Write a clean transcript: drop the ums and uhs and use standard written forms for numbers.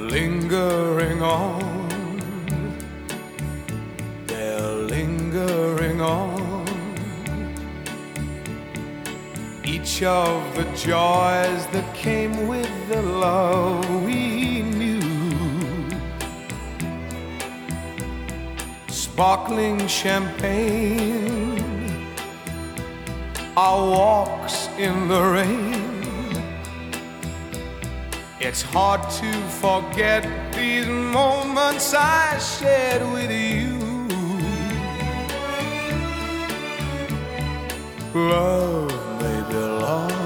lingering on, they're lingering on. Each of the joys that came with the love we knew, sparkling champagne, our walks in the rain. It's hard to forget these moments I shared with you. Love may be lost,